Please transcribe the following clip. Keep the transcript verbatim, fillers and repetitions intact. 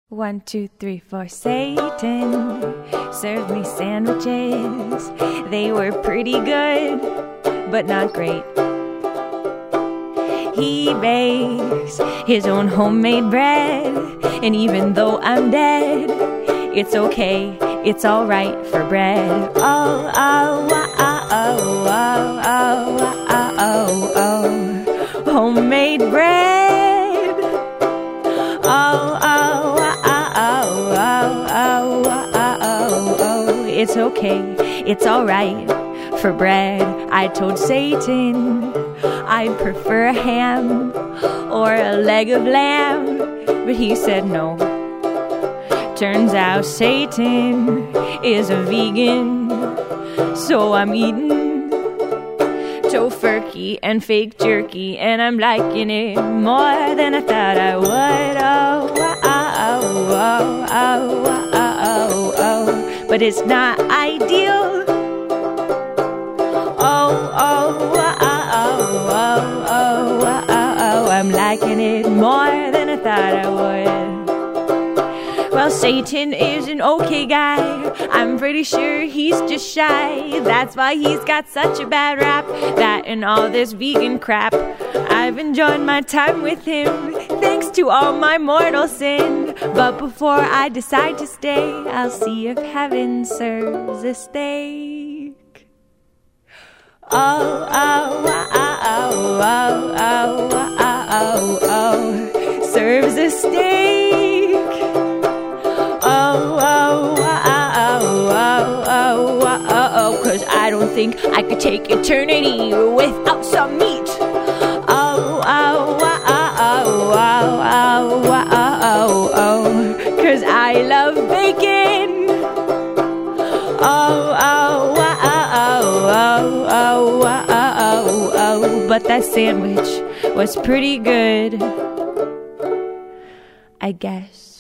One, two, three, four. Satan served me sandwiches. They were pretty good, but not great. He bakes his own homemade bread, and even though I'm dead, it's okay, it's alright for bread. Oh, oh, oh, oh, oh, oh, oh, oh, oh, homemade bread. Oh, oh, oh, oh, oh, oh, oh, oh, it's okay, it's alright for bread. I told Satan I'd prefer a ham or a leg of lamb, but he said no. Turns out Satan is a vegan, so I'm eating tofurkey and fake jerky, and I'm liking it more than I thought I would. Oh, oh, oh, oh, oh, oh, oh, but it's not ideal. Oh, oh, oh, oh, oh, oh, oh, oh, I'm liking it more than I thought I would. Well, Satan is an okay guy. I'm pretty sure he's just shy. That's why he's got such a bad rap. That and all this vegan crap. I've enjoyed my time with him, thanks to all my mortal sin. But before I decide to stay, I'll see if heaven serves a steak. Oh, oh, oh, oh, oh, oh, oh, oh, oh, serves a steak. Oh, oh, oh, oh, oh, oh, oh, oh, cause I don't think I could take eternity without some meat. Oh, oh, oh, oh, oh, oh, oh, oh, cause I love bacon. Oh, oh, oh, oh, oh, oh, oh, oh, but that sandwich was pretty good, I guess.